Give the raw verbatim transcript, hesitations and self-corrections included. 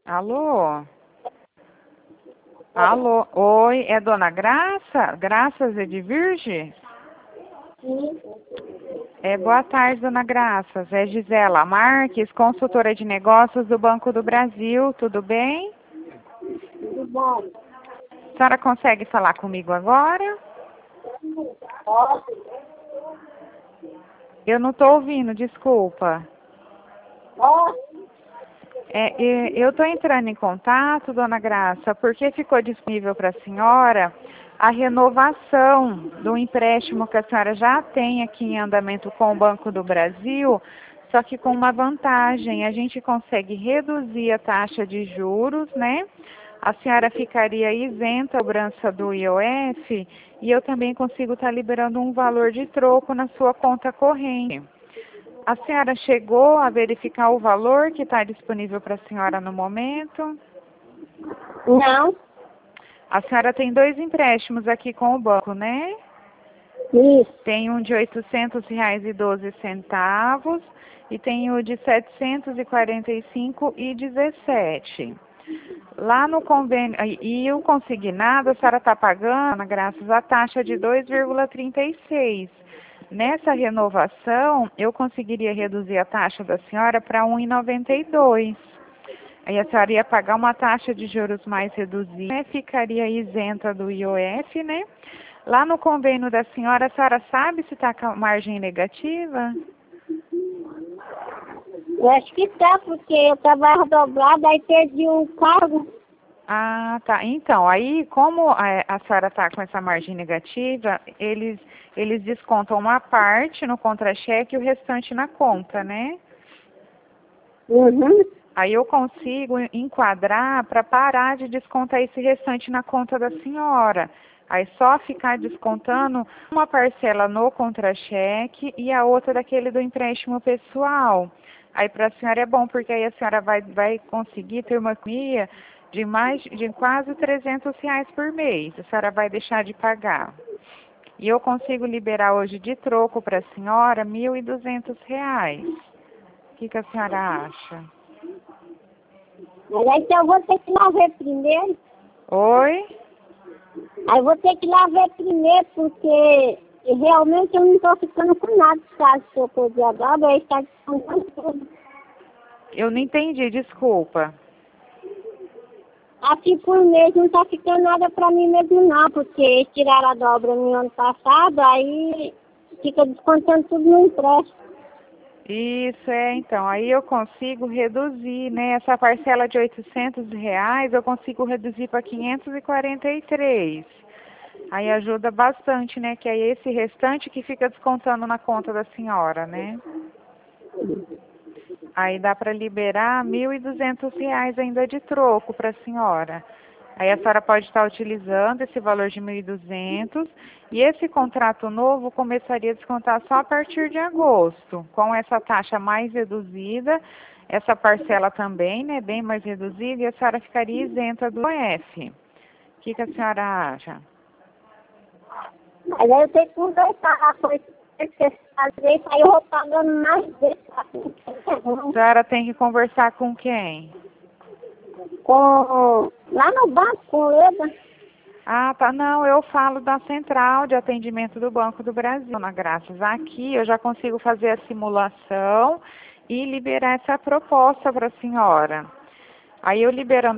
Alô? Alô? Oi, é Dona Graça? Graças Edvirge? Sim. É, boa tarde, Dona Graças. É Gisela Marques, consultora de negócios do Banco do Brasil. Tudo bem? Tudo bom? A senhora consegue falar comigo agora? Posso? Eu não estou ouvindo, desculpa. Posso? É, é, eu estou entrando em contato, Dona Graça, porque ficou disponível para a senhora a renovação do empréstimo que a senhora já tem aqui em andamento com o Banco do Brasil, só que com uma vantagem, a gente consegue reduzir a taxa de juros, né? A senhora ficaria isenta da cobrança do I O F e eu também consigo estar liberando um valor de troco na sua conta corrente. A senhora chegou a verificar o valor que está disponível para a senhora no momento? Não. A senhora tem dois empréstimos aqui com o banco, né? Isso. Tem um de oitocentos reais e doze centavos e tem o de setecentos e quarenta e cinco e dezessete. Lá no convênio, e o consignado, a senhora está pagando, graças à taxa de dois vírgula trinta e seis. Nessa renovação, eu conseguiria reduzir a taxa da senhora para um vírgula noventa e dois. Aí a senhora ia pagar uma taxa de juros mais reduzida, né? Ficaria isenta do I O F, né? Lá no convênio da senhora, a senhora sabe se está com margem negativa? Eu acho que tá, porque eu trabalho dobrado, aí perdi o cargo. Ah, tá. Então, aí, como a, a senhora está com essa margem negativa, eles, eles descontam uma parte no contra-cheque e o restante na conta, né? Uhum. Aí eu consigo enquadrar para parar de descontar esse restante na conta da senhora. Aí só ficar descontando uma parcela no contra-cheque e a outra daquele do empréstimo pessoal. Aí para a senhora é bom, porque aí a senhora vai, vai conseguir ter uma economia de mais de quase trezentos reais por mês. A senhora vai deixar de pagar. E eu consigo liberar hoje de troco para a senhora mil e duzentos reais. O que, que a senhora acha? Mas aí então eu vou ter que ir lá ver primeiro. Oi? Aí eu vou ter que ir lá ver primeiro, porque realmente eu não tô ficando com nada de caso que eu perdi a dobra, aí está descontando tudo. Eu não entendi, desculpa. Aqui por mês não tá ficando nada pra mim mesmo não, porque eles tiraram a dobra no ano passado, aí fica descontando tudo no empréstimo. Isso é, então, aí eu consigo reduzir, né? Essa parcela de oitocentos reais eu consigo reduzir para quinhentos e quarenta e três. Aí ajuda bastante, né? Que é esse restante que fica descontando na conta da senhora, né? Aí dá para liberar mil e duzentos reais ainda de troco para a senhora. Aí a senhora pode estar utilizando esse valor de mil e duzentos e esse contrato novo começaria a descontar só a partir de agosto, com essa taxa mais reduzida, essa parcela também, né, bem mais reduzida, e a senhora ficaria isenta do I O F. O que, que a senhora acha? Mas aí eu tenho que conversar lá com esse que fazer, aí eu vou pagando mais desse. A senhora tem que conversar com quem? Com, lá no banco, com o Leda. Ah, tá. Não, eu falo da central de atendimento do Banco do Brasil, Dona Graças. Aqui eu já consigo fazer a simulação e liberar essa proposta para a senhora. Aí eu liberando